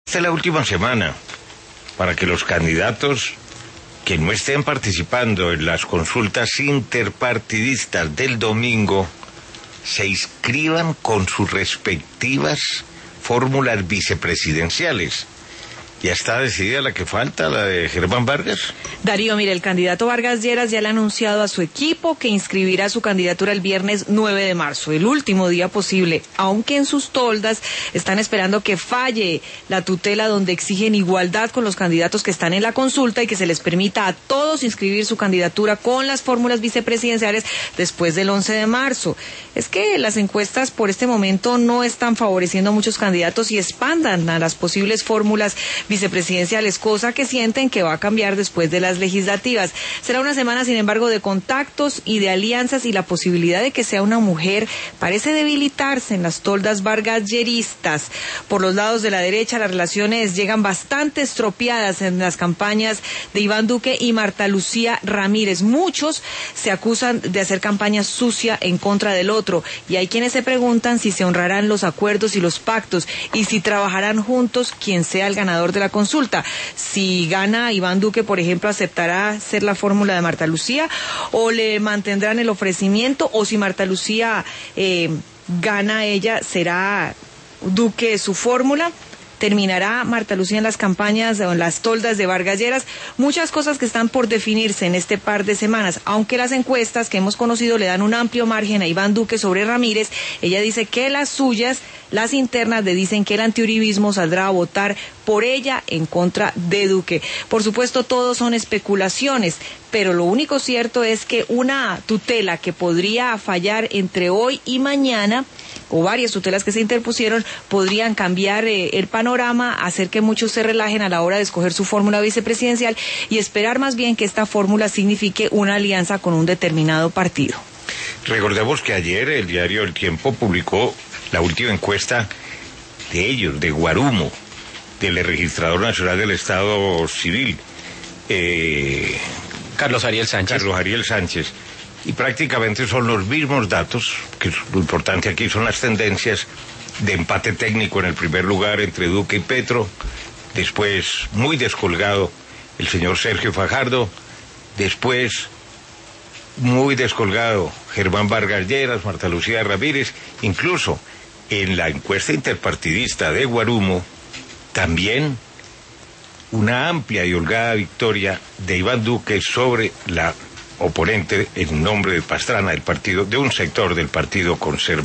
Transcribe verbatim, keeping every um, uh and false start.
Esta es la última semana para que los candidatos que no estén participando en las consultas interpartidistas del domingo se inscriban con sus respectivas fórmulas vicepresidenciales. ¿Ya está decidida la que falta, la de Germán Vargas? Darío, mire, el candidato Vargas Lleras ya le ha anunciado a su equipo que inscribirá su candidatura el viernes nueve de marzo, el último día posible, aunque en sus toldas están esperando que falle la tutela donde exigen igualdad con los candidatos que están en la consulta y que se les permita a todos inscribir su candidatura con las fórmulas vicepresidenciales después del once de marzo. Es que las encuestas por este momento no están favoreciendo a muchos candidatos y expandan a las posibles fórmulas vicepresidenciales, cosa que sienten que va a cambiar después de las legislativas. Será una semana, sin embargo, de contactos y de alianzas, y la posibilidad de que sea una mujer parece debilitarse en las toldas vargalleristas. Por los lados de la derecha, las relaciones llegan bastante estropeadas en las campañas de Iván Duque y Marta Lucía Ramírez. Muchos se acusan de hacer campaña sucia en contra del otro, y hay quienes se preguntan si se honrarán los acuerdos y los pactos, y si trabajarán juntos quien sea el ganador de la consulta. Si gana Iván Duque, por ejemplo, ¿aceptará ser la fórmula de Marta Lucía o le mantendrán el ofrecimiento? O si Marta Lucía eh, gana ella, ¿será Duque su fórmula? ¿Terminará Marta Lucía en las campañas o en las toldas de Vargas Lleras? Muchas cosas que están por definirse en este par de semanas, aunque las encuestas que hemos conocido le dan un amplio margen a Iván Duque sobre Ramírez. Ella dice que las suyas, las internas, le dicen que el antiuribismo saldrá a votar por ella en contra de Duque. Por supuesto, todo son especulaciones, pero lo único cierto es que una tutela que podría fallar entre hoy y mañana, o varias tutelas que se interpusieron, podrían cambiar eh, el panorama, hacer que muchos se relajen a la hora de escoger su fórmula vicepresidencial y esperar más bien que esta fórmula signifique una alianza con un determinado partido. Recordemos que ayer el diario El Tiempo publicó la última encuesta de ellos, de Guarumo, del Registrador Nacional del Estado Civil, eh, Carlos Ariel Sánchez. Carlos Ariel Sánchez. Y prácticamente son los mismos datos, que lo importante aquí son las tendencias de empate técnico en el primer lugar entre Duque y Petro, después muy descolgado el señor Sergio Fajardo, después muy descolgado Germán Vargas Lleras, Marta Lucía Ramírez, incluso en la encuesta interpartidista de Guarumo, también una amplia y holgada victoria de Iván Duque sobre la oponente en nombre de Pastrana del partido, de un sector del Partido Conservador.